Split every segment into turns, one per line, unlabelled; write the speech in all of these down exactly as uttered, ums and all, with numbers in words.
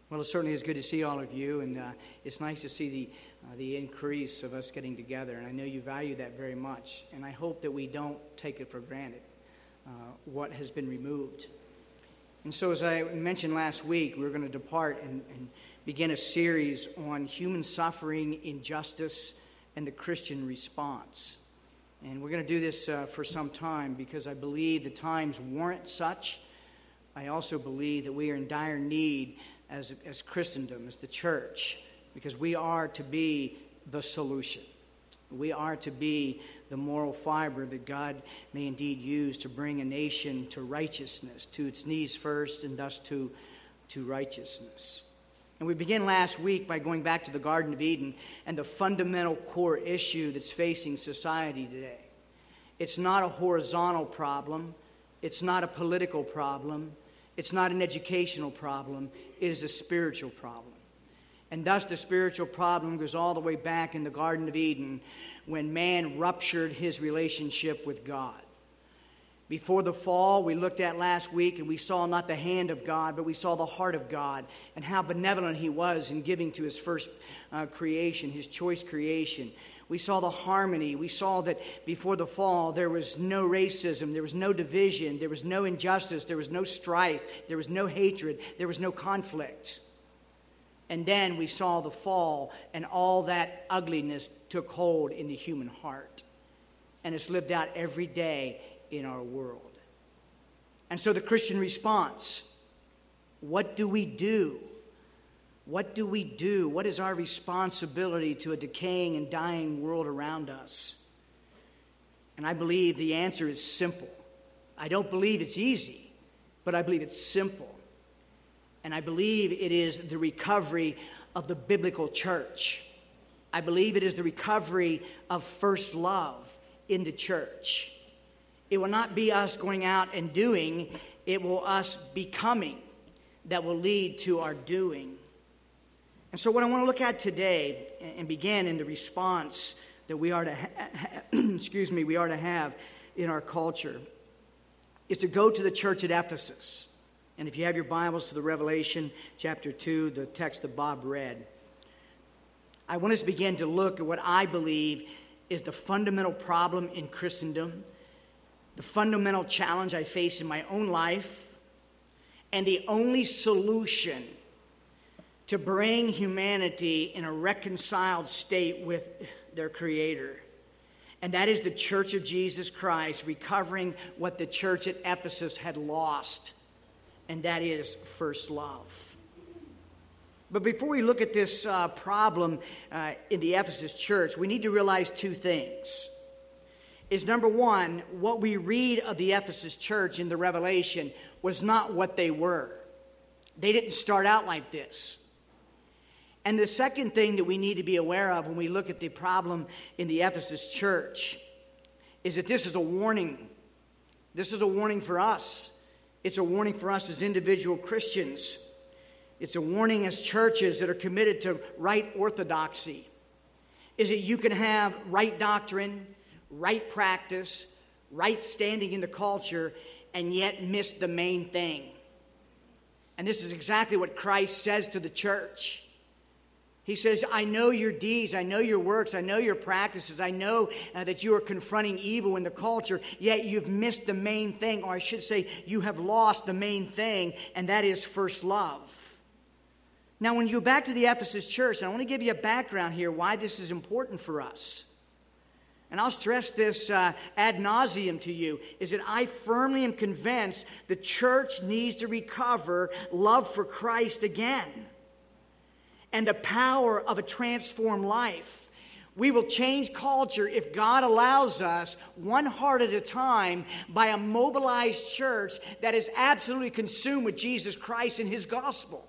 Well, it certainly is good to see all of you, and uh, it's nice to see the uh, the increase of us getting together. And I know you value that very much, and I hope that we don't take it for granted, uh, what has been removed. And so, as I mentioned last week, we're going to depart and, and begin a series on human suffering, injustice, and the Christian response. And we're going to do this uh, for some time because I believe the times warrant such. I also believe that we are in dire need as as Christendom, as the church, because we are to be the solution. We are to be the moral fiber that God may indeed use to bring a nation to righteousness, to its knees first, and thus to, to righteousness. And we began last week by going back to the Garden of Eden and the fundamental core issue that's facing society today. It's not a horizontal problem. It's not a political problem. It's not an educational problem. It is a spiritual problem. And thus the spiritual problem goes all the way back in the Garden of Eden when man ruptured his relationship with God. Before the fall, we looked at last week and we saw not the hand of God, but we saw the heart of God and how benevolent he was in giving to his first uh, creation, his choice creation. We saw the harmony. We saw that before the fall, there was no racism, there was no division, there was no injustice, there was no strife, there was no hatred, there was no conflict. And then we saw the fall, and all that ugliness took hold in the human heart. And it's lived out every day in our world. And so the Christian response, what do we do? What do we do? What is our responsibility to a decaying and dying world around us? And I believe the answer is simple. I don't believe it's easy, but I believe it's simple. And I believe it is the recovery of the biblical church. I believe it is the recovery of first love in the church. It will not be us going out and doing, it will us becoming that will lead to our doing. And so what I want to look at today and begin in the response that we are to ha- excuse me, we are to have in our culture is to go to the church at Ephesus. And if you have your Bibles to the Revelation chapter two, the text that Bob read, I want us to begin to look at what I believe is the fundamental problem in Christendom, the fundamental challenge I face in my own life, and the only solution to bring humanity in a reconciled state with their Creator. And that is the Church of Jesus Christ recovering what the church at Ephesus had lost. And that is first love. But before we look at this uh, problem uh, in the Ephesus church, we need to realize two things. Is number one, what we read of the Ephesus church in the Revelation was not what they were. They didn't start out like this. And the second thing that we need to be aware of when we look at the problem in the Ephesus church is that this is a warning. This is a warning for us. It's a warning for us as individual Christians. It's a warning as churches that are committed to right orthodoxy. Is that you can have right doctrine, right practice, right standing in the culture, and yet miss the main thing. And this is exactly what Christ says to the church. He says, I know your deeds, I know your works, I know your practices, I know uh, that you are confronting evil in the culture, yet you've missed the main thing, or I should say, you have lost the main thing, and that is first love. Now, when you go back to the Ephesus church, I want to give you a background here why this is important for us. And I'll stress this uh, ad nauseum to you, is that I firmly am convinced the church needs to recover love for Christ again. And the power of a transformed life. We will change culture if God allows us, one heart at a time, by a mobilized church that is absolutely consumed with Jesus Christ and his gospel.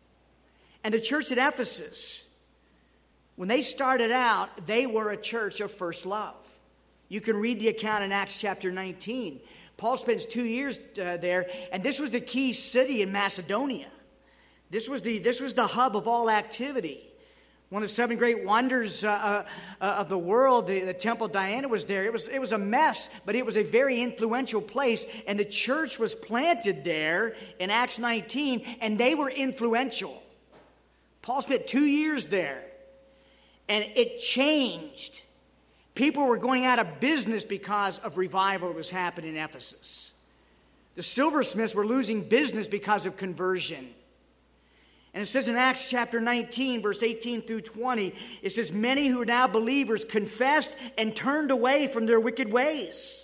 And the church at Ephesus, when they started out, they were a church of first love. You can read the account in Acts chapter nineteen. Paul spends two years uh, there, and this was the key city in Macedonia. This was the this was the hub of all activity. One of the seven great wonders uh, uh, of the world, the, the Temple of Diana was there. It was it was a mess, but it was a very influential place. And the church was planted there in Acts nineteen, and they were influential. Paul spent two years there, and it changed. People were going out of business because of revival that was happening in Ephesus. The silversmiths were losing business because of conversion. And it says in Acts chapter nineteen, verse eighteen through twenty, it says, many who are now believers confessed and turned away from their wicked ways.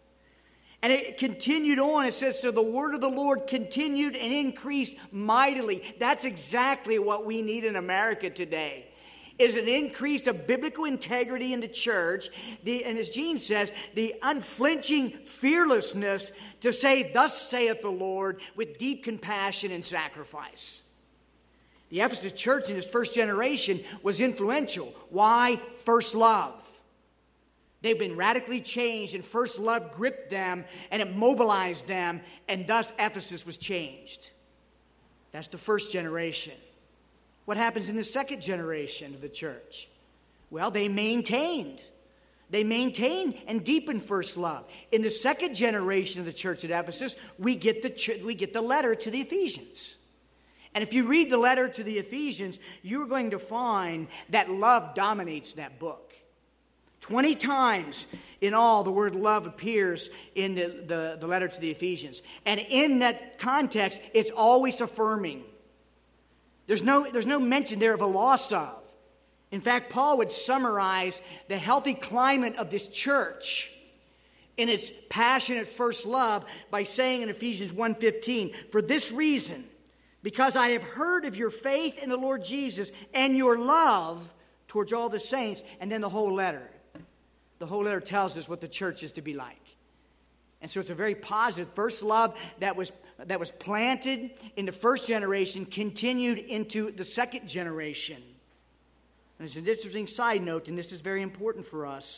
And it continued on. It says, so the word of the Lord continued and increased mightily. That's exactly what we need in America today, is an increase of biblical integrity in the church. The, and as Gene says, the unflinching fearlessness to say, thus saith the Lord, with deep compassion and sacrifice. The Ephesus church in its first generation was influential. Why? First love. They've been radically changed, and first love gripped them, and it mobilized them, and thus Ephesus was changed. That's the first generation. What happens in the second generation of the church? Well, they maintained. They maintained and deepened first love. In the second generation of the church at Ephesus, we get the, ch- we get the letter to the Ephesians. And if you read the letter to the Ephesians, you're going to find that love dominates that book. Twenty times in all, the word love appears in the, the, the letter to the Ephesians. And in that context, it's always affirming. There's no, there's no mention there of a loss of. In fact, Paul would summarize the healthy climate of this church in its passionate first love by saying in Ephesians one fifteen, for this reason, because I have heard of your faith in the Lord Jesus and your love towards all the saints. And then the whole letter. The whole letter tells us what the church is to be like. And so it's a very positive first love that was, that was planted in the first generation, continued into the second generation. And it's an interesting side note, and this is very important for us,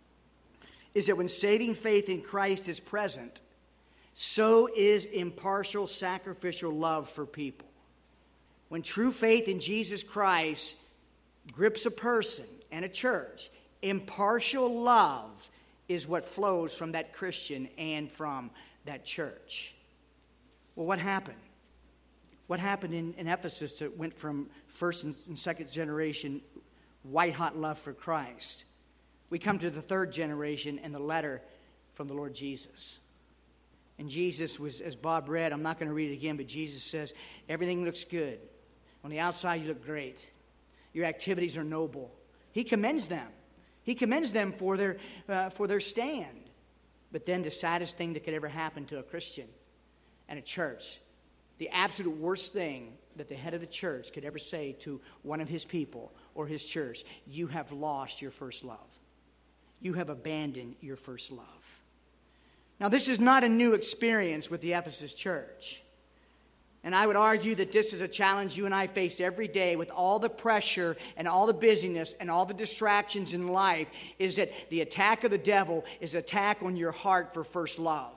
is that when saving faith in Christ is present, so is impartial, sacrificial love for people. When true faith in Jesus Christ grips a person and a church, impartial love is what flows from that Christian and from that church. Well, what happened? What happened in, in Ephesus that went from first and, and second generation white-hot love for Christ? We come to the third generation and the letter from the Lord Jesus. And Jesus was, as Bob read, I'm not going to read it again, but Jesus says, everything looks good. On the outside, you look great. Your activities are noble. He commends them. He commends them for their, uh, for their stand. But then the saddest thing that could ever happen to a Christian and a church, the absolute worst thing that the head of the church could ever say to one of his people or his church, you have lost your first love. You have abandoned your first love. Now, this is not a new experience with the Ephesus church. And I would argue that this is a challenge you and I face every day with all the pressure and all the busyness and all the distractions in life, is that the attack of the devil is an attack on your heart for first love.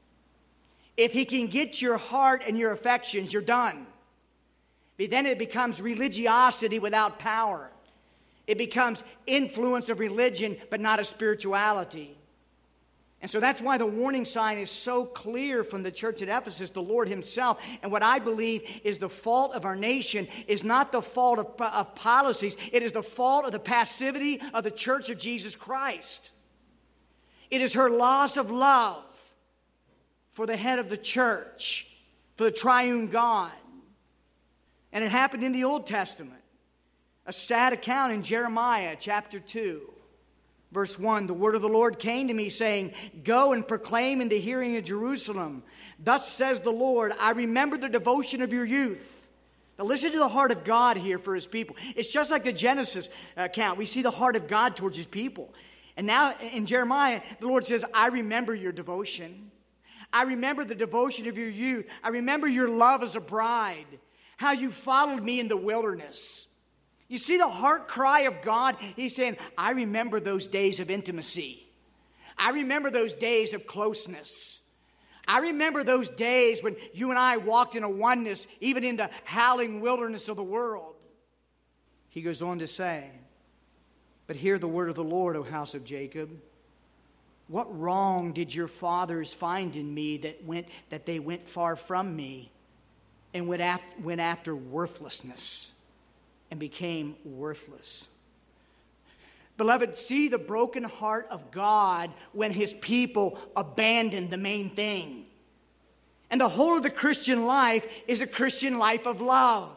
If he can get your heart and your affections, you're done. But then it becomes religiosity without power. It becomes influence of religion, but not of spirituality. And so that's why the warning sign is so clear from the church at Ephesus, the Lord himself. And what I believe is the fault of our nation is not the fault of, of policies. It is the fault of the passivity of the church of Jesus Christ. It is her loss of love for the head of the church, for the triune God. And it happened in the Old Testament. A sad account in Jeremiah chapter two. Verse one, the word of the Lord came to me saying, go and proclaim in the hearing of Jerusalem. Thus says the Lord, I remember the devotion of your youth. Now listen to the heart of God here for his people. It's just like the Genesis account. We see the heart of God towards his people. And now in Jeremiah, the Lord says, I remember your devotion. I remember the devotion of your youth. I remember your love as a bride. How you followed me in the wilderness. You see the heart cry of God? He's saying, I remember those days of intimacy. I remember those days of closeness. I remember those days when you and I walked in a oneness, even in the howling wilderness of the world. He goes on to say, but hear the word of the Lord, O house of Jacob. What wrong did your fathers find in me that went that they went far from me and went after, went after worthlessness? and became worthless. Beloved, see the broken heart of God when his people abandon the main thing. And the whole of the Christian life is a Christian life of love.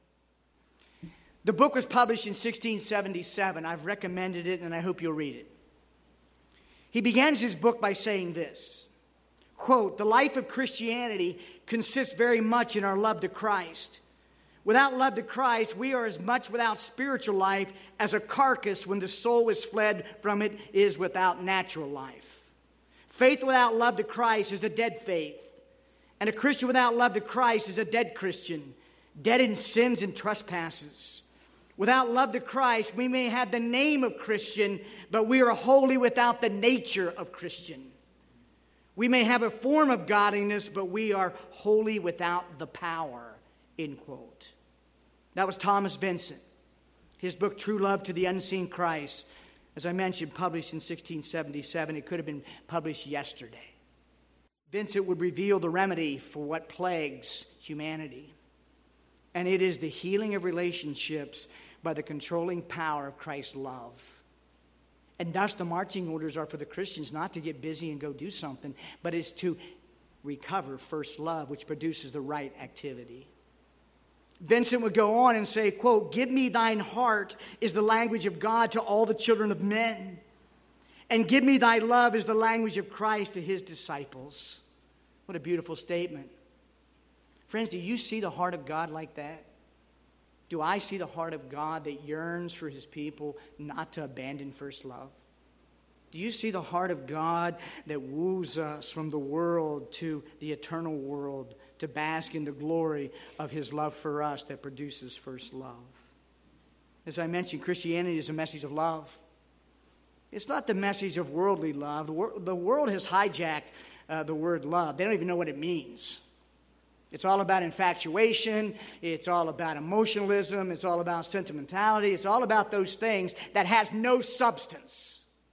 The book was published in sixteen seventy-seven. I've recommended it, and I hope you'll read it. He begins his book by saying this, quote, "The life of Christianity consists very much in our love to Christ. Without love to Christ, we are as much without spiritual life as a carcass when the soul is fled from it is without natural life. Faith without love to Christ is a dead faith. And a Christian without love to Christ is a dead Christian, dead in sins and trespasses. Without love to Christ, we may have the name of Christian, but we are wholly without the nature of Christian. We may have a form of godliness, but we are wholly without the power," end quote. That was Thomas Vincent. His book, True Love to the Unseen Christ, as I mentioned, published in sixteen seventy-seven. It could have been published yesterday. Vincent would reveal the remedy for what plagues humanity. And it is the healing of relationships by the controlling power of Christ's love. And thus the marching orders are for the Christians not to get busy and go do something, but it's to recover first love, which produces the right activity. Vincent would go on and say, quote, "Give me thine heart is the language of God to all the children of men. And give me thy love is the language of Christ to his disciples." What a beautiful statement. Friends, do you see the heart of God like that? Do I see the heart of God that yearns for his people not to abandon first love? Do you see the heart of God that woos us from the world to the eternal world to bask in the glory of his love for us that produces first love? As I mentioned, Christianity is a message of love. It's not the message of worldly love. The, wor- the world has hijacked uh, the word love. They don't even know what it means. It's all about infatuation. It's all about emotionalism. It's all about sentimentality. It's all about those things that has no substance.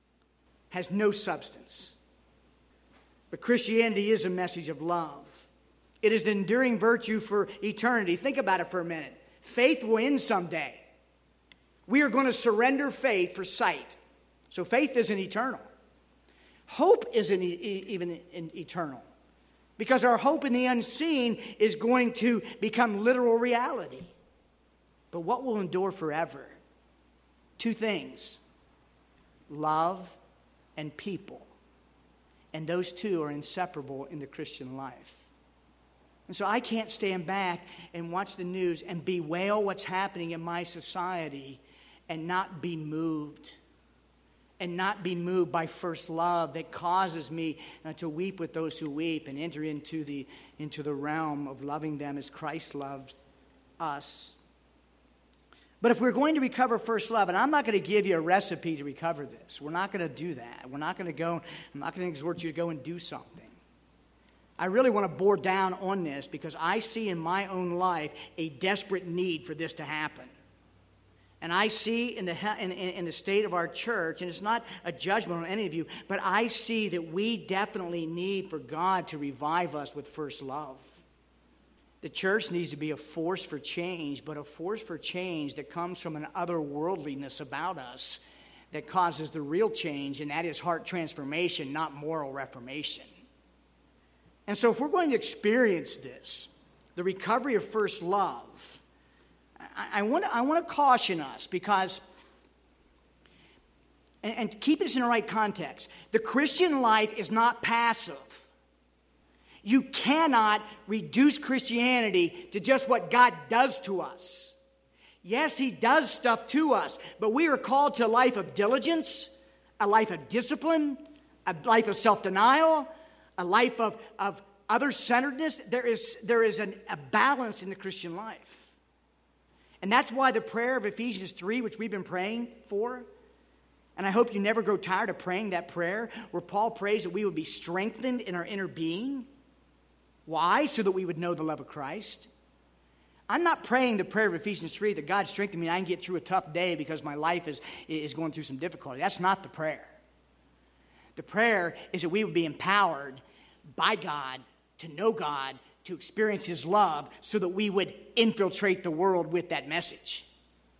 Has no substance. But Christianity is a message of love. It is the enduring virtue for eternity. Think about it for a minute. Faith will end someday. We are going to surrender faith for sight. So faith isn't eternal. Hope isn't e- even eternal. Because our hope in the unseen is going to become literal reality. But what will endure forever? Two things. Love and people. And those two are inseparable in the Christian life. And so I can't stand back and watch the news and bewail what's happening in my society and not be moved. And not be moved by first love that causes me uh, to weep with those who weep and enter into the, into the realm of loving them as Christ loves us. But if we're going to recover first love, and I'm not going to give you a recipe to recover this. We're not going to do that. We're not going to go, I'm not going to exhort you to go and do something. I really want to bore down on this because I see in my own life a desperate need for this to happen. And I see in the, in, in the state of our church, and it's not a judgment on any of you, but I see that we definitely need for God to revive us with first love. The church needs to be a force for change, but a force for change that comes from an otherworldliness about us that causes the real change, and that is heart transformation, not moral reformation. And so if we're going to experience this, the recovery of first love, I, I want to I want to caution us because, and, and keep this in the right context, the Christian life is not passive. You cannot reduce Christianity to just what God does to us. Yes, he does stuff to us, but we are called to a life of diligence, a life of discipline, a life of self-denial, a life of, of other-centeredness. There is, there is an, a balance in the Christian life. And that's why the prayer of Ephesians three, which we've been praying for, and I hope you never grow tired of praying that prayer, where Paul prays that we would be strengthened in our inner being. Why? So that we would know the love of Christ. I'm not praying the prayer of Ephesians three that God strengthen me and I can get through a tough day because my life is, is going through some difficulty. That's not the prayer. The prayer is that we would be empowered by God to know God, to experience his love, so that we would infiltrate the world with that message.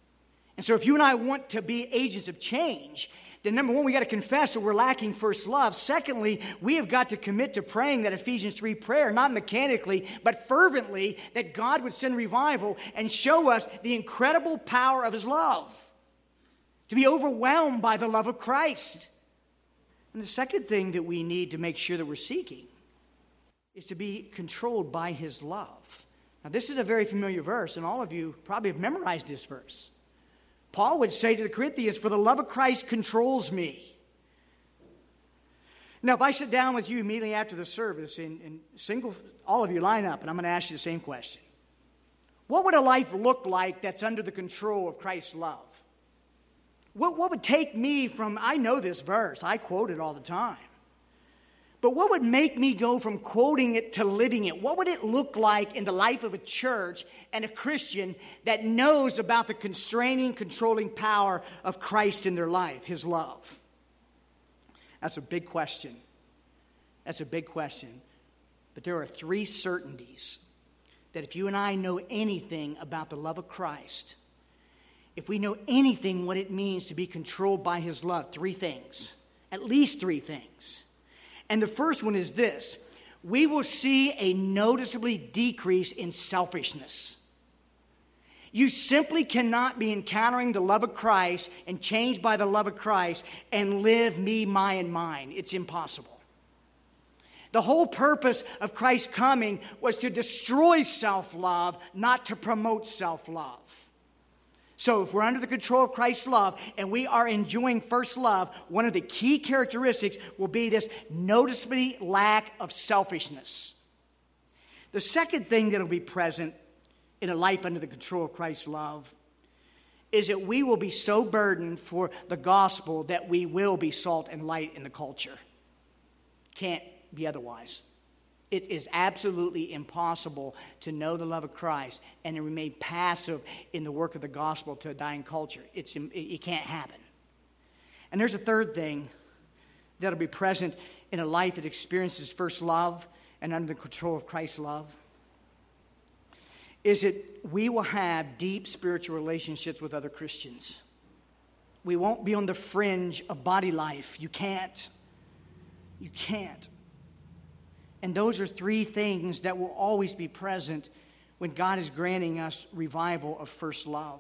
And so if you and I want to be agents of change, then number one, we got to confess that we're lacking first love. Secondly, we have got to commit to praying that Ephesians three prayer, not mechanically, but fervently, that God would send revival and show us the incredible power of his love. To be overwhelmed by the love of Christ. And the second thing that we need to make sure that we're seeking is to be controlled by his love. Now, this is a very familiar verse, and all of you probably have memorized this verse. Paul would say to the Corinthians, for the love of Christ controls me. Now, if I sit down with you immediately after the service and, and single, all of you line up, and I'm going to ask you the same question. What would a life look like that's under the control of Christ's love? What, what would take me from, I know this verse, I quote it all the time. But what would make me go from quoting it to living it? What would it look like in the life of a church and a Christian that knows about the constraining, controlling power of Christ in their life, his love? That's a big question. That's a big question. But there are three certainties that if you and I know anything about the love of Christ, if we know anything what it means to be controlled by his love, three things, at least three things. And the first one is this: we will see a noticeably decrease in selfishness. You simply cannot be encountering the love of Christ and changed by the love of Christ and live me, my, and mine. It's impossible. The whole purpose of Christ's coming was to destroy self-love, not to promote self-love. So if we're under the control of Christ's love and we are enjoying first love, one of the key characteristics will be this noticeably lack of selfishness. The second thing that will be present in a life under the control of Christ's love is that we will be so burdened for the gospel that we will be salt and light in the culture. Can't be otherwise. It is absolutely impossible to know the love of Christ and to remain passive in the work of the gospel to a dying culture. It's, it can't happen. And there's a third thing that will be present in a life that experiences first love and under the control of Christ's love, is that we will have deep spiritual relationships with other Christians. We won't be on the fringe of body life. You can't. You can't. And those are three things that will always be present when God is granting us revival of first love.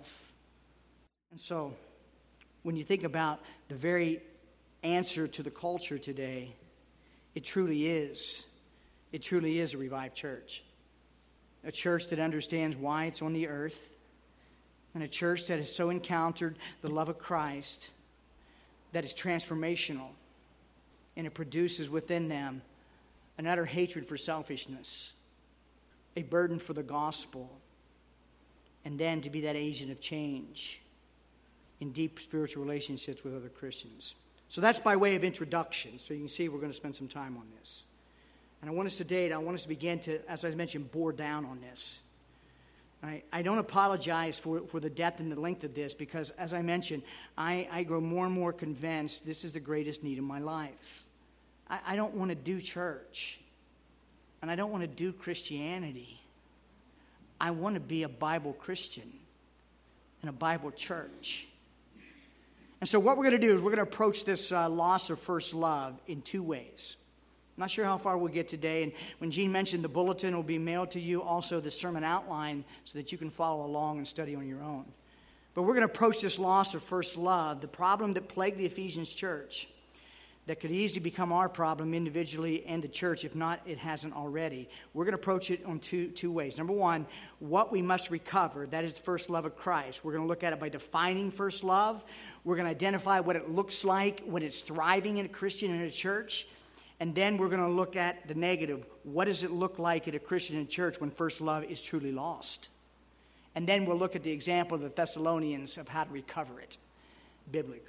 And so, when you think about the very answer to the culture today, it truly is. It truly is a revived church. A church that understands why it's on the earth. And a church that has so encountered the love of Christ that is transformational. And it produces within them an utter hatred for selfishness, a burden for the gospel, and then to be that agent of change in deep spiritual relationships with other Christians. So that's by way of introduction. So you can see we're going to spend some time on this. And I want us today, I want us to begin to, as I mentioned, bore down on this. I, I don't apologize for, for the depth and the length of this because, as I mentioned, I, I grow more and more convinced this is the greatest need in my life. I, I don't want to do church, and I don't want to do Christianity. I want to be a Bible Christian in a Bible church. And so what we're going to do is we're going to approach this uh, loss of first love in two ways. I'm not sure how far we'll get today. And when Gene mentioned the bulletin will be mailed to you, also the sermon outline, so that you can follow along and study on your own. But we're going to approach this loss of first love, the problem that plagued the Ephesians church, that could easily become our problem individually and the church, if not, it hasn't already. We're going to approach it on two, two ways. Number one, what we must recover, that is the first love of Christ. We're going to look at it by defining first love. We're going to identify what it looks like when it's thriving in a Christian and a church. And then we're going to look at the negative. What does it look like at a Christian and church when first love is truly lost? And then we'll look at the example of the Thessalonians of how to recover it biblically.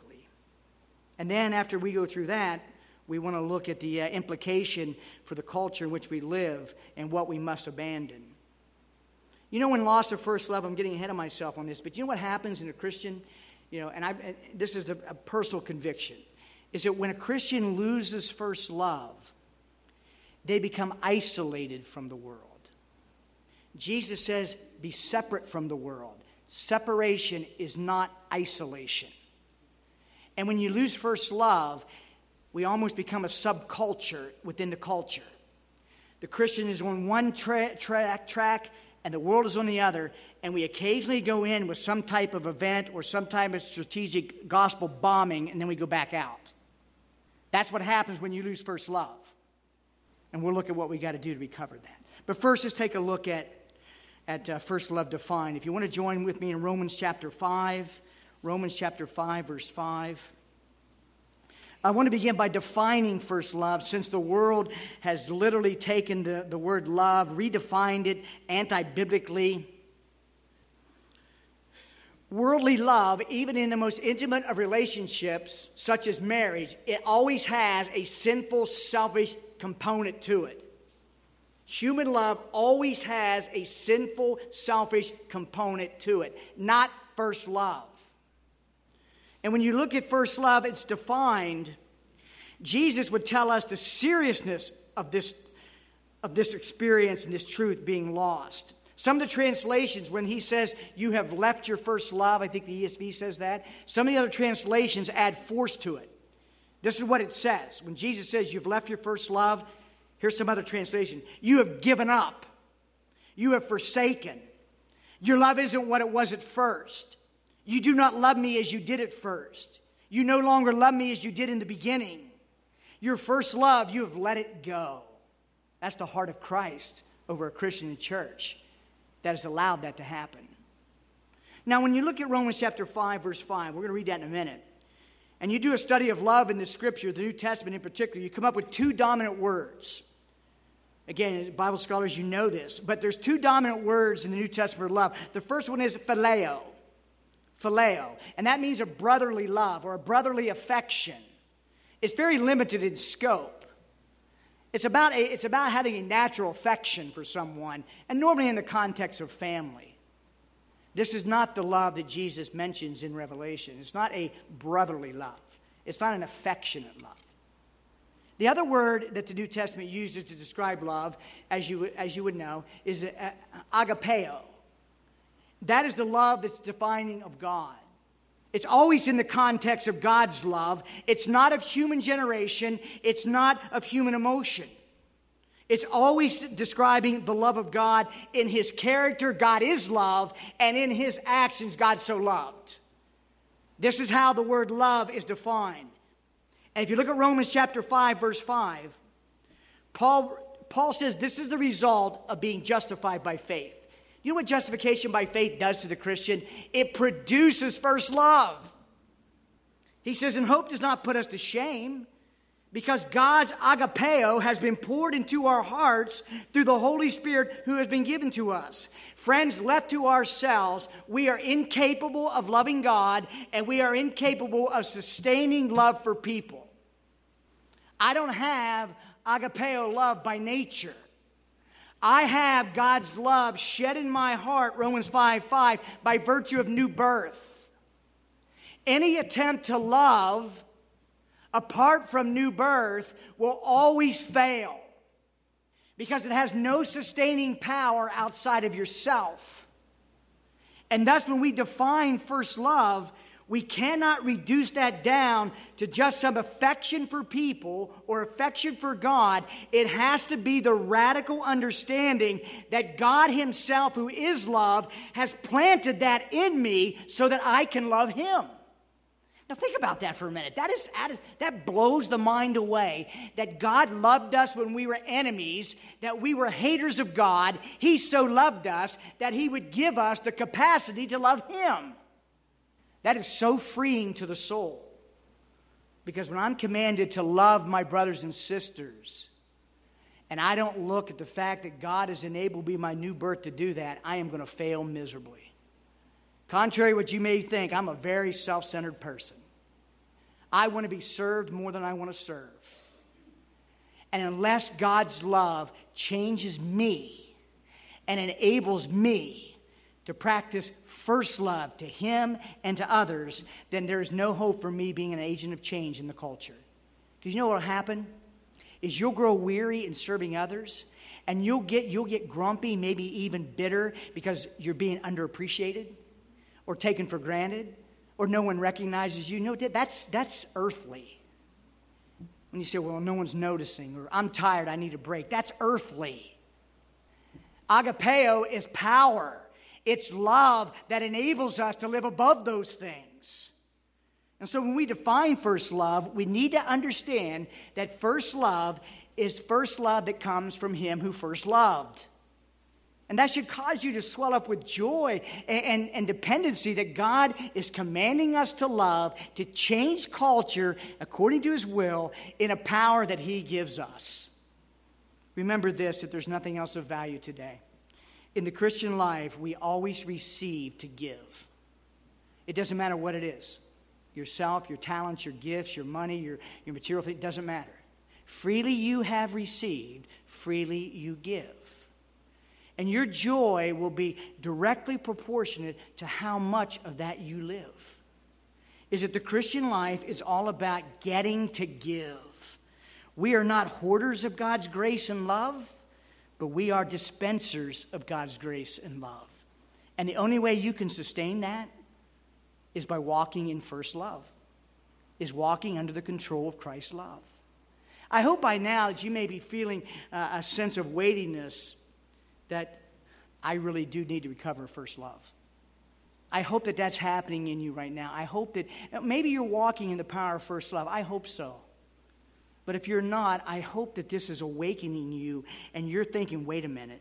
And then after we go through that, we want to look at the uh, implication for the culture in which we live and what we must abandon. You know, when loss of first love, I'm getting ahead of myself on this, but you know what happens in a Christian? You know, and I, and this is a, a personal conviction, is that when a Christian loses first love, they become isolated from the world. Jesus says, be separate from the world. Separation is not isolation. And when you lose first love, we almost become a subculture within the culture. The Christian is on one tra- track, track, and the world is on the other, and we occasionally go in with some type of event or some type of strategic gospel bombing, and then we go back out. That's what happens when you lose first love. And we'll look at what we got to do to recover that. But first, let's take a look at, at uh, first love defined. If you want to join with me in Romans chapter five, Romans chapter five, verse five. I want to begin by defining first love, since the world has literally taken the, the word love, redefined it anti-biblically. Worldly love, even in the most intimate of relationships, such as marriage, it always has a sinful, selfish component to it. Human love always has a sinful, selfish component to it, not first love. And when you look at first love, it's defined. Jesus would tell us the seriousness of this, of this experience and this truth being lost. Some of the translations, when he says, you have left your first love, I think the E S V says that. Some of the other translations add force to it. This is what it says. When Jesus says, you've left your first love, here's some other translation. You have given up. You have forsaken. Your love isn't what it was at first. You do not love me as you did at first. You no longer love me as you did in the beginning. Your first love, you have let it go. That's the heart of Christ over a Christian church that has allowed that to happen. Now, when you look at Romans chapter five, verse five, we're going to read that in a minute, and you do a study of love in the Scripture, the New Testament in particular, you come up with two dominant words. Again, Bible scholars, you know this, but there's two dominant words in the New Testament for love. The first one is phileo. Phileo. And that means a brotherly love or a brotherly affection. It's very limited in scope. It's about, a, it's about having a natural affection for someone, and normally in the context of family. This is not the love that Jesus mentions in Revelation. It's not a brotherly love. It's not an affectionate love. The other word that the New Testament uses to describe love, as you, as you would know, is agapeo. That is the love that's defining of God. It's always in the context of God's love. It's not of human generation. It's not of human emotion. It's always describing the love of God in His character. God is love, and in His actions, God so loved. This is how the word love is defined. And if you look at Romans chapter five, verse five, Paul, Paul says this is the result of being justified by faith. You know what justification by faith does to the Christian? It produces first love. He says, and hope does not put us to shame, because God's agapeo has been poured into our hearts through the Holy Spirit who has been given to us. Friends, left to ourselves, we are incapable of loving God, and we are incapable of sustaining love for people. I don't have agapeo love by nature. I have God's love shed in my heart, Romans five five, by virtue of new birth. Any attempt to love apart from new birth will always fail, because it has no sustaining power outside of yourself. And thus, when we define first love, we cannot reduce that down to just some affection for people or affection for God. It has to be the radical understanding that God Himself, who is love, has planted that in me so that I can love Him. Now think about that for a minute. That is, that blows the mind away, that God loved us when we were enemies, that we were haters of God. He so loved us that He would give us the capacity to love Him. That is so freeing to the soul. Because when I'm commanded to love my brothers and sisters, and I don't look at the fact that God has enabled me my new birth to do that, I am going to fail miserably. Contrary to what you may think, I'm a very self-centered person. I want to be served more than I want to serve. And unless God's love changes me and enables me to practice first love to Him and to others, then there is no hope for me being an agent of change in the culture. Because you know what will happen? Is you'll grow weary in serving others, and you'll get, you'll get grumpy, maybe even bitter, because you're being underappreciated. or taken for granted, or no one recognizes you. No, that's, that's earthly. When you say, well, no one's noticing, or I'm tired, I need a break, that's earthly. Agapeo is power. It's love that enables us to live above those things. And so when we define first love, we need to understand that first love is first love that comes from Him who first loved. And that should cause you to swell up with joy and, and, and dependency that God is commanding us to love, to change culture according to His will in a power that He gives us. Remember this, if there's nothing else of value today. In the Christian life, we always receive to give. It doesn't matter what it is. Yourself, your talents, your gifts, your money, your, your material thing, it doesn't matter. Freely you have received, freely you give. And your joy will be directly proportionate to how much of that you live. Is that the Christian life is all about getting to give. We are not hoarders of God's grace and love, but we are dispensers of God's grace and love. And the only way you can sustain that is by walking in first love, is walking under the control of Christ's love. I hope by now that you may be feeling uh, a sense of weightiness that I really do need to recover first love. I hope that that's happening in you right now. I hope that maybe you're walking in the power of first love. I hope so. But if you're not, I hope that this is awakening you and you're thinking, wait a minute,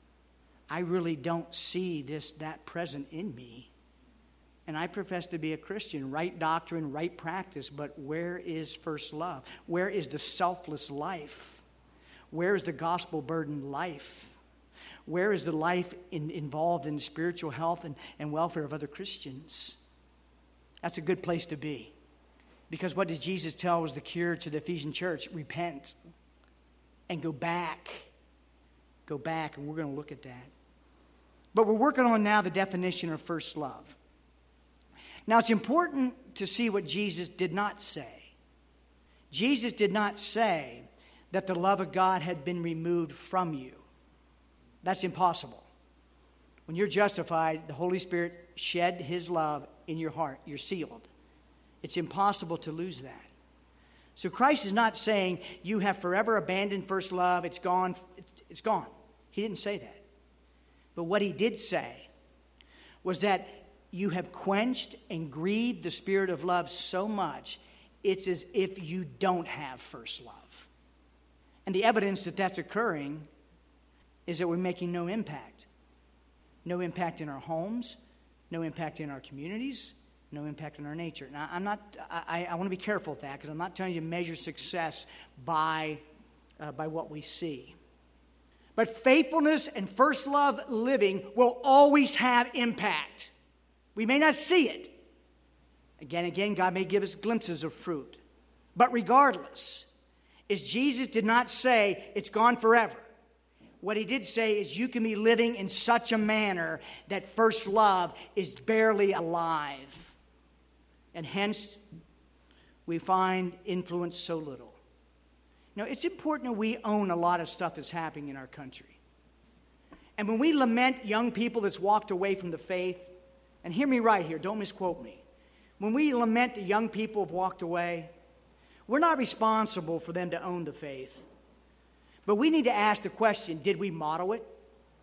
I really don't see this, that present in me. And I profess to be a Christian, right doctrine, right practice, but where is first love? Where is the selfless life? Where is the gospel burdened life? Where is the life in, involved in spiritual health and, and welfare of other Christians? That's a good place to be. Because what does Jesus tell was the cure to the Ephesian church? Repent and go back. Go back, and we're going to look at that. But we're working on now the definition of first love. Now, it's important to see what Jesus did not say. Jesus did not say that the love of God had been removed from you. That's impossible. When you're justified, the Holy Spirit shed His love in your heart. You're sealed. It's impossible to lose that. So Christ is not saying you have forever abandoned first love. It's gone. It's gone. He didn't say that. But what He did say was that you have quenched and grieved the Spirit of love so much, it's as if you don't have first love. And the evidence that that's occurring is that we're making no impact. No impact in our homes, no impact in our communities, no impact in our nature. Now, I'm not, I, I want to be careful with that because I'm not telling you to measure success by, uh, by what we see. But faithfulness and first love living will always have impact. We may not see it. Again, again, God may give us glimpses of fruit. But regardless, is Jesus did not say it's gone forever. What He did say is you can be living in such a manner that first love is barely alive. And hence, we find influence so little. Now, it's important that we own a lot of stuff that's happening in our country. And when we lament young people that's walked away from the faith, and hear me right here, don't misquote me. When we lament the young people have walked away, we're not responsible for them to own the faith. But we need to ask the question, did we model it?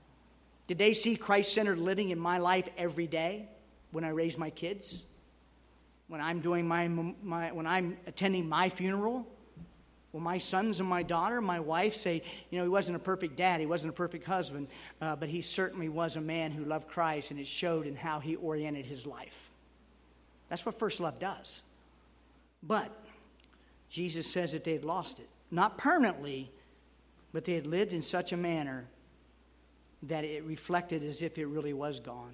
Did they see Christ-centered living in my life every day when I raise my kids? When I'm doing my, my when I'm attending my funeral? Will my sons and my daughter, my wife say, you know, he wasn't a perfect dad, he wasn't a perfect husband, uh, but he certainly was a man who loved Christ, and it showed in how he oriented his life. That's what first love does. But Jesus says that they had lost it. Not permanently, but they had lived in such a manner that it reflected as if it really was gone.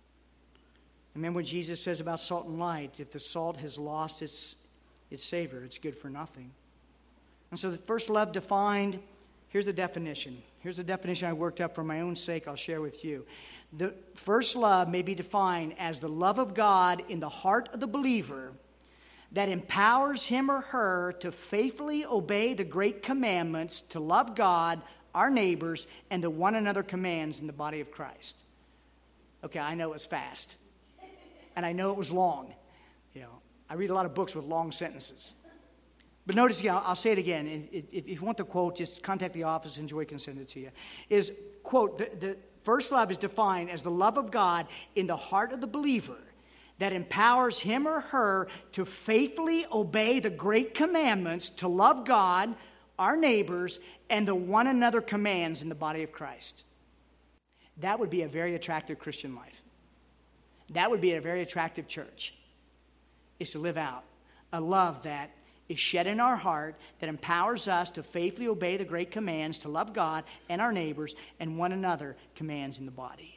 Remember what Jesus says about salt and light. If the salt has lost its, its savor, it's good for nothing. And so the first love defined, here's the definition. Here's the definition I worked up for my own sake, I'll share with you. The first love may be defined as the love of God in the heart of the believer that empowers him or her to faithfully obey the great commandments to love God, our neighbors, and the one another commands in the body of Christ. Okay, I know it's fast. and I know it was long. You know, I read a lot of books with long sentences. But notice again, I'll say it again. If you want the quote, just contact the office and Joy can send it to you. Is, quote, the, the first love is defined as the love of God in the heart of the believer that empowers him or her to faithfully obey the great commandments to love God, our neighbors, and the one another commands in the body of Christ. That would be a very attractive Christian life. That would be a very attractive church, is to live out a love that is shed in our heart that empowers us to faithfully obey the great commands to love God and our neighbors and one another commands in the body.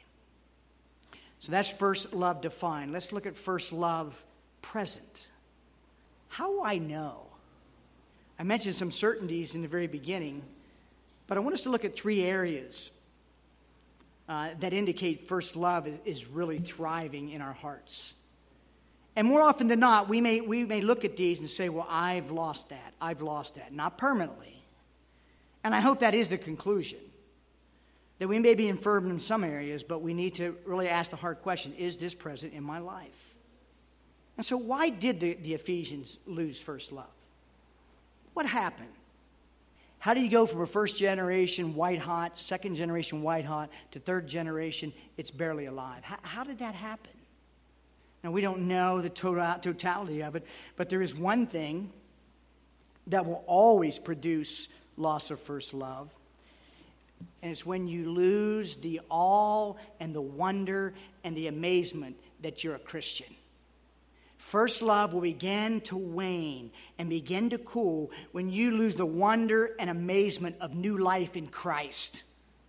So that's first love defined. Let's look at first love present. How do I know? I mentioned some certainties in the very beginning, but I want us to look at three areas uh, that indicate first love is, is really thriving in our hearts. And more often than not, we may, we may look at these and say, well, I've lost that. I've lost that. Not permanently. And I hope that is the conclusion. That we may be infirm in some areas, but we need to really ask the hard question, is this present in my life? And so why did the, the Ephesians lose first love? What happened? How do you go from a first generation white hot, second generation white hot, to third generation, it's barely alive? How, how did that happen? Now, we don't know the totality of it, but there is one thing that will always produce loss of first love, and it's when you lose the awe and the wonder and the amazement that you're a Christian. First love will begin to wane and begin to cool when you lose the wonder and amazement of new life in Christ.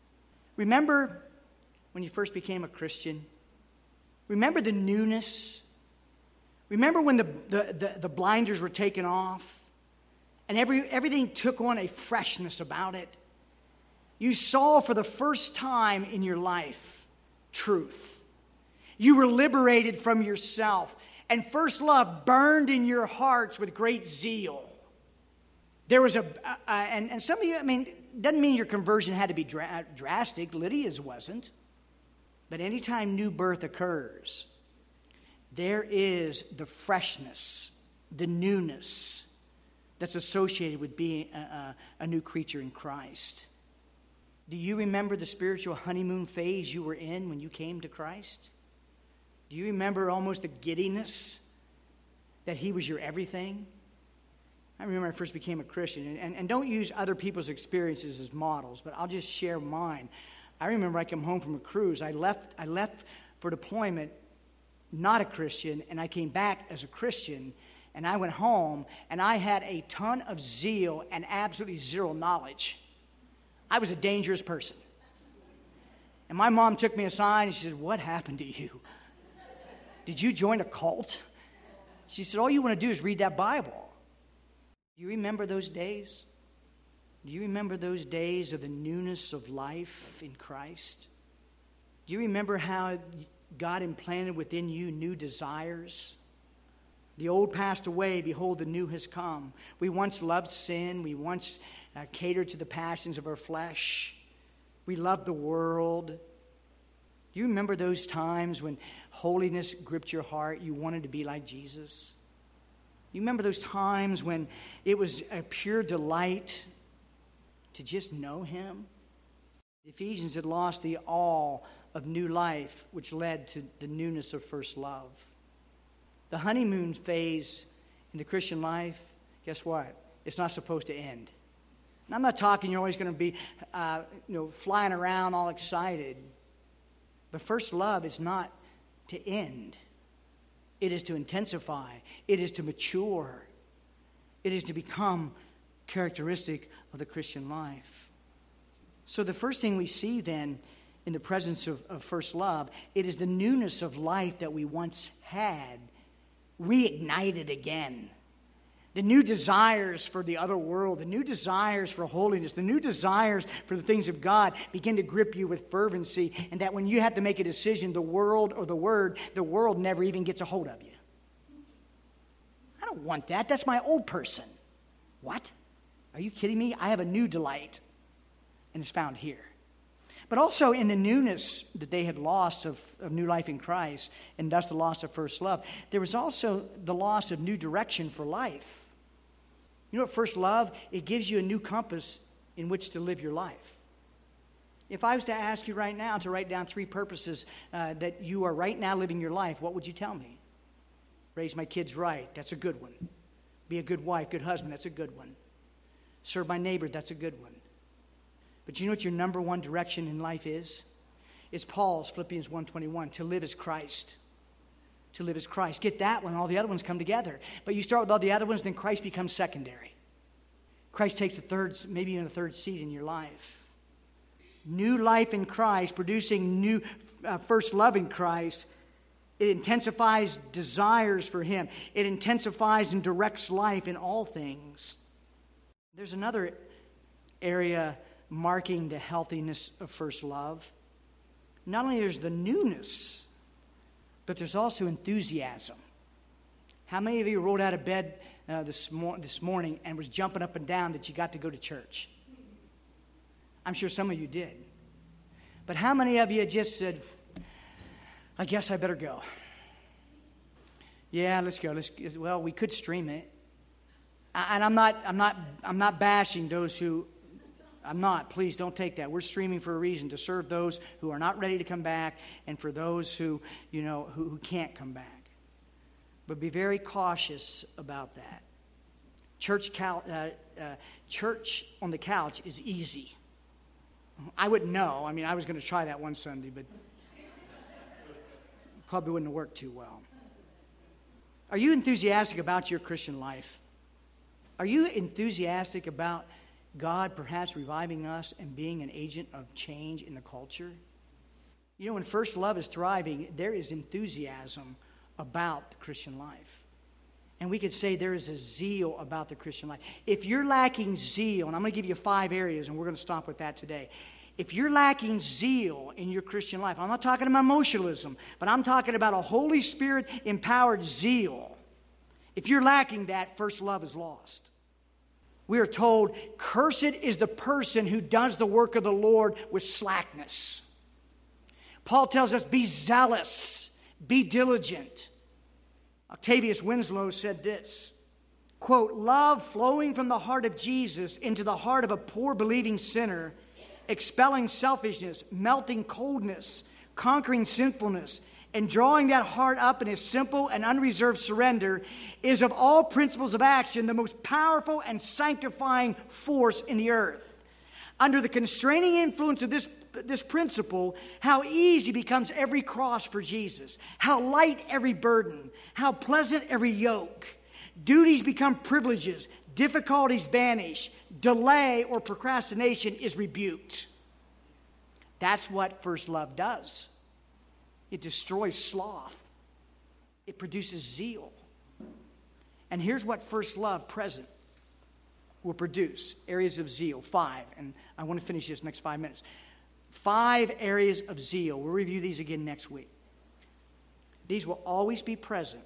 Remember when you first became a Christian? Remember the newness? Remember when the, the, the, the blinders were taken off and every, everything took on a freshness about it? You saw for the first time in your life truth. You were liberated from yourself. And first love burned in your hearts with great zeal. There was a, uh, and, and some of you, I mean, doesn't mean your conversion had to be dra- drastic. Lydia's wasn't. But anytime new birth occurs, there is the freshness, the newness that's associated with being a, a, a new creature in Christ. Do you remember the spiritual honeymoon phase you were in when you came to Christ? Do you remember almost the giddiness that he was your everything? I remember I first became a Christian, and, and, and don't use other people's experiences as models, but I'll just share mine. I remember I came home from a cruise. I left, I left for deployment not a Christian, and I came back as a Christian, and I went home, and I had a ton of zeal and absolutely zero knowledge. I was a dangerous person. And my mom took me aside, and she said, "What happened to you? Did you join a cult?" She said, "All you want to do is read that Bible." Do you remember those days? Do you remember those days of the newness of life in Christ? Do you remember how God implanted within you new desires? The old passed away, behold, the new has come. We once loved sin. We once uh, catered to the passions of our flesh. We loved the world. Do you remember those times when holiness gripped your heart? You wanted to be like Jesus? You remember those times when it was a pure delight to just know him? The Ephesians had lost the awe of new life, which led to the newness of first love. The honeymoon phase in the Christian life, guess what? It's not supposed to end. And I'm not talking you're always going to be uh, you know, flying around all excited. But first love is not to end. It is to intensify. It is to mature. It is to become characteristic of the Christian life. So the first thing we see then in the presence of, of first love, it is the newness of life that we once had reignited again. The new desires for the other world, the new desires for holiness, the new desires for the things of God begin to grip you with fervency, and that when you have to make a decision, the world or the word, the world never even gets a hold of you. I don't want that. That's my old person. What? Are you kidding me? I have a new delight, and it's found here.
But also in the newness that they had lost of, of new life in Christ, and thus the loss of first love, there was also the loss of new direction for life. You know what first love? It gives you a new compass in which to live your life. If I was to ask you right now to write down three purposes uh, that you are right now living your life, what would you tell me? Raise my kids right. That's a good one. Be a good wife, good husband. That's a good one. Serve my neighbor. That's a good one. But you know what your number one direction in life is? It's Paul's, Philippians one twenty-one, to live as Christ. To live as Christ. Get that one, all the other ones come together. But you start with all the other ones, then Christ becomes secondary. Christ takes a third, maybe even a third seat in your life. New life in Christ, producing new uh, first love in Christ. It intensifies desires for Him. It intensifies and directs life in all things. There's another area marking the healthiness of first love. Not only there's the newness, but there's also enthusiasm. How many of you rolled out of bed uh, this, mor- this morning and was jumping up and down that you got to go to church? I'm sure some of you did. But how many of you just said, I guess I better go? Yeah, let's go. Let's. Well, we could stream it. And I'm not, I'm not, I'm not bashing those who, I'm not, please don't take that. We're streaming for a reason, to serve those who are not ready to come back and for those who, you know, who, who can't come back. But be very cautious about that. Church, cal- uh, uh, church on the couch is easy. I wouldn't know. I mean, I was going to try that one Sunday, but probably wouldn't have worked too well. Are you enthusiastic about your Christian life? Are you enthusiastic about God perhaps reviving us and being an agent of change in the culture? You know, when first love is thriving, there is enthusiasm about the Christian life. And we could say there is a zeal about the Christian life. If you're lacking zeal, and I'm going to give you five areas, and we're going to stop with that today. If you're lacking zeal in your Christian life, I'm not talking about emotionalism, but I'm talking about a Holy Spirit-empowered zeal. If you're lacking that, first love is lost. We are told, cursed is the person who does the work of the Lord with slackness. Paul tells us, be zealous, be diligent. Octavius Winslow said this, quote, love flowing from the heart of Jesus into the heart of a poor believing sinner, expelling selfishness, melting coldness, conquering sinfulness, and drawing that heart up in a simple and unreserved surrender is of all principles of action the most powerful and sanctifying force in the earth. Under the constraining influence of this, this principle, how easy becomes every cross for Jesus, how light every burden, how pleasant every yoke. Duties become privileges, difficulties vanish, delay or procrastination is rebuked. That's what first love does. It destroys sloth. It produces zeal. And here's what first love present will produce. Areas of zeal, five. And I want to finish this next five minutes. Five areas of zeal. We'll review these again next week. These will always be present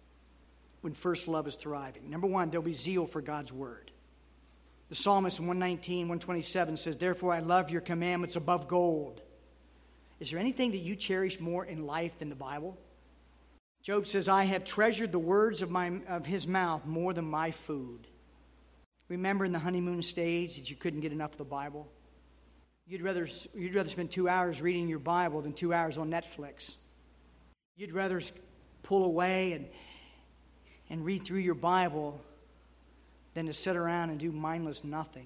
when first love is thriving. Number one, there'll be zeal for God's word. The psalmist in one nineteen, one twenty-seven says, therefore I love your commandments above gold. Is there anything that you cherish more in life than the Bible? Job says, I have treasured the words of my of his mouth more than my food. Remember in the honeymoon stage that you couldn't get enough of the Bible? You'd rather, you'd rather spend two hours reading your Bible than two hours on Netflix. You'd rather pull away and, and read through your Bible than to sit around and do mindless nothing.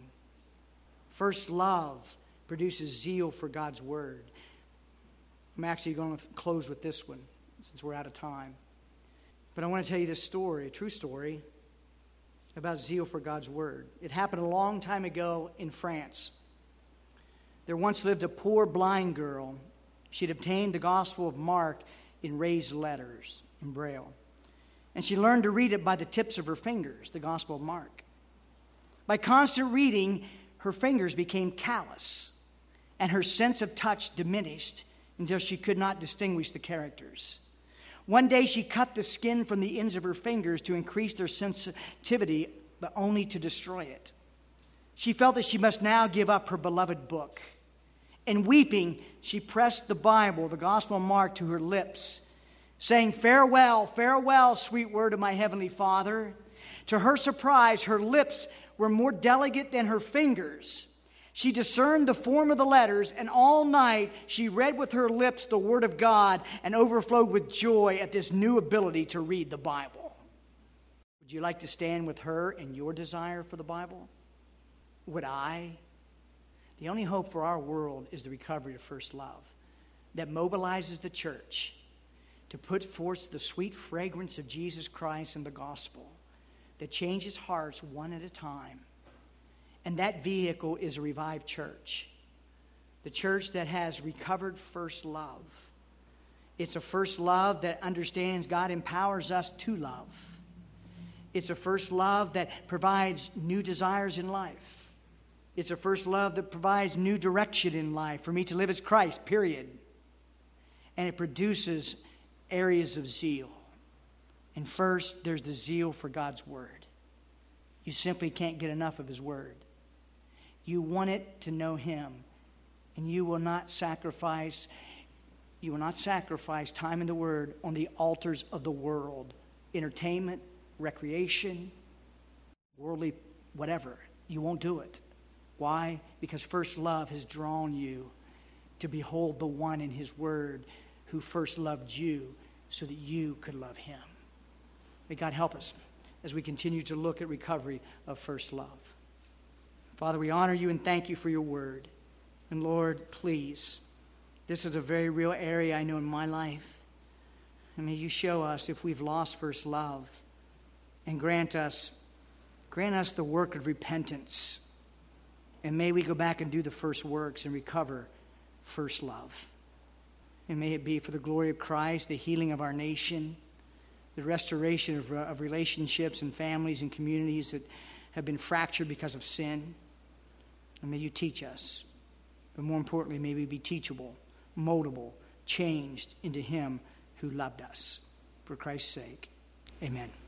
First love produces zeal for God's word. I'm actually going to close with this one since we're out of time. But I want to tell you this story, a true story, about zeal for God's word. It happened a long time ago in France. There once lived a poor blind girl. She'd obtained the Gospel of Mark in raised letters, in Braille. And she learned to read it by the tips of her fingers, the Gospel of Mark. By constant reading, her fingers became callous, and her sense of touch diminished until she could not distinguish the characters. One day she cut the skin from the ends of her fingers to increase their sensitivity, but only to destroy it. She felt that she must now give up her beloved book. And weeping, she pressed the Bible, the Gospel of Mark, to her lips, saying, "Farewell, farewell, sweet word of my heavenly Father." To her surprise, her lips were more delicate than her fingers. She discerned the form of the letters, and all night she read with her lips the Word of God and overflowed with joy at this new ability to read the Bible. Would you like to stand with her in your desire for the Bible? Would I? The only hope for our world is the recovery of first love that mobilizes the church to put forth the sweet fragrance of Jesus Christ and the gospel that changes hearts one at a time. And that vehicle is a revived church. The church that has recovered first love. It's a first love that understands God empowers us to love. It's a first love that provides new desires in life. It's a first love that provides new direction in life. For me to live as Christ, period. And it produces areas of zeal. And first, there's the zeal for God's Word. You simply can't get enough of His Word. You want it to know Him, and you will not sacrifice, you will not sacrifice time in the Word on the altars of the world. Entertainment, recreation, worldly, whatever. You won't do it. Why? Because first love has drawn you to behold the one in His Word who first loved you so that you could love Him. May God help us as we continue to look at recovery of first love. Father, we honor you and thank you for your word. And Lord, please, this is a very real area I know in my life. And may you show us if we've lost first love and grant us, grant us the work of repentance. And may we go back and do the first works and recover first love. And may it be for the glory of Christ, the healing of our nation, the restoration of, uh, of relationships and families and communities that have been fractured because of sin. And may you teach us. But more importantly, may we be teachable, moldable, changed into Him who loved us. For Christ's sake, amen.